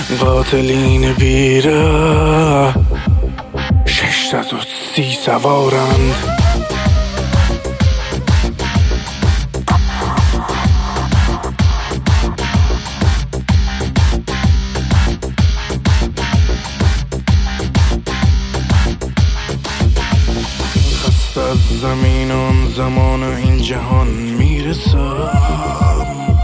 قاتلین بیره 630 سوارند. خسته از زمین آن زمان و این جهان میرسم،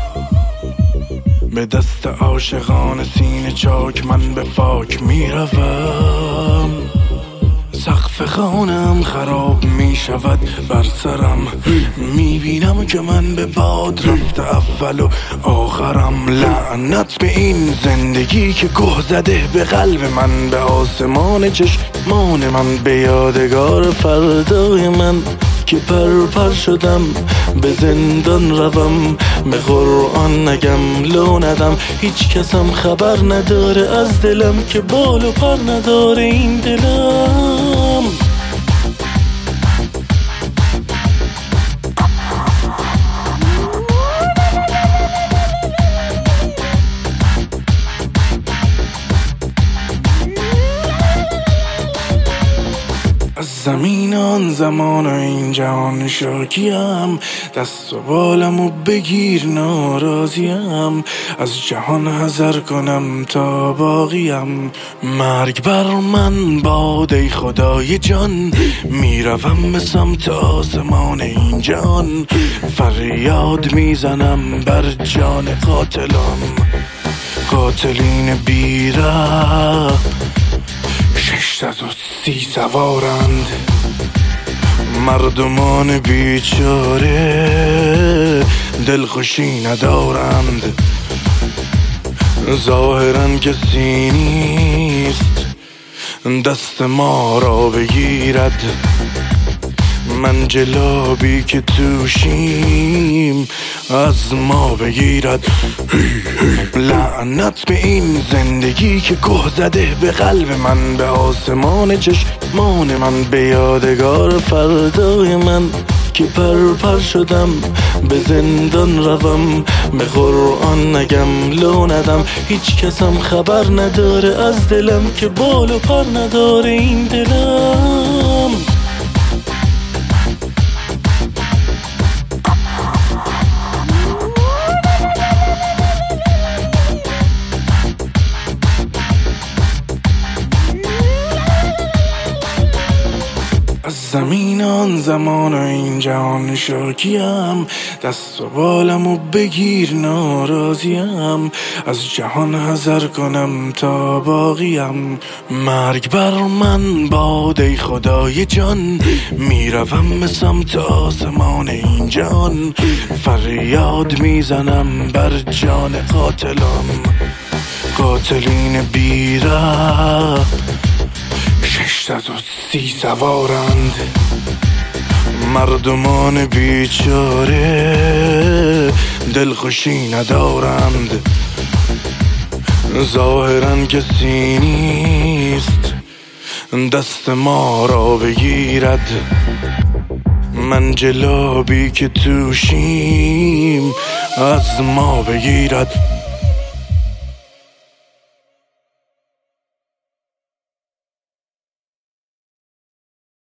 به دست عاشقان سینه چاک من به فاک میروم. سقف خانم خراب میشود بر سرم، میبینم که من به باد رفته اول و آخرم. لعنت به این زندگی که گه زده به قلب من، به آسمان چشمان من، به یادگار فردای من که پر شدم به زندان روم. به قرآن نگم لو ندم، هیچ کسم خبر نداره از دلم که بال و پر نداره این دلم. از زمین آن زمان و این جهان شاکیم، دست و بالمو بگیر ناراضیم. از جهان حذر کنم تا باقیم، مرگ بر من باد ای خدای جان. میروم به سمت آسمان این جهان، فریاد میزنم بر جان قاتلان. قاتلین بیره 630 سوارند. مردمان بیچاره دلخوشی ندارند، ظاهرا کسی نیست دست ما را بگیرد. منجلابی که توشیم از ما بگیرد. لعنت به این زندگی که گه زده به قلب من، به آسمان چشمان من، به یادگار فردای من که پر شدم به زندان روم. به قرآن نگم لو ندم، هیچ کسم خبر نداره از دلم که بال و پر نداره این دلم. از زمین آن زمان و این جهان شاکیم، دست و بالمو بگیر ناراضیم. از جهان حذر کنم تا باقیم، مرگ بر من باد ای خدای جان. میروم به سمت آسمان این جهان، فریاد میزنم بر جان قاتلان. قاتلین بیره 630 سوارند. مردمان بیچاره دلخوشی ندارند، ظاهرا کسی نیست دست ما را بگیرد. منجلابی که توشیم از ما بگیرد.